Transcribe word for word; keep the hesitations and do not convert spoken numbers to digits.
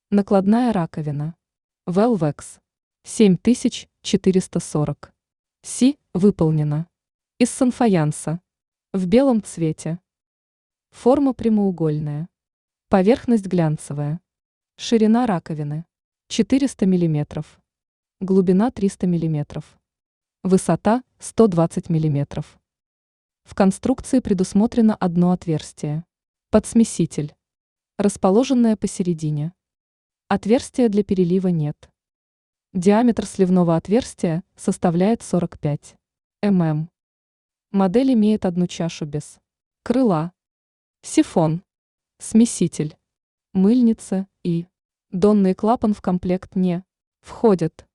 Накладная раковина. Velvex. семь тысяч четыреста сорок. Си выполнена. Из санфаянса. В белом цвете. Форма прямоугольная. Поверхность глянцевая. Ширина раковины. четыреста миллиметров. Глубина триста миллиметров. Высота сто двадцать миллиметров. В конструкции предусмотрено одно отверстие. Под смеситель. Расположенное посередине. Отверстия для перелива нет. Диаметр сливного отверстия составляет сорок пять миллиметров. Модель имеет одну чашу без крыла. Сифон. Смеситель. Мыльница и донный клапан в комплект не входят.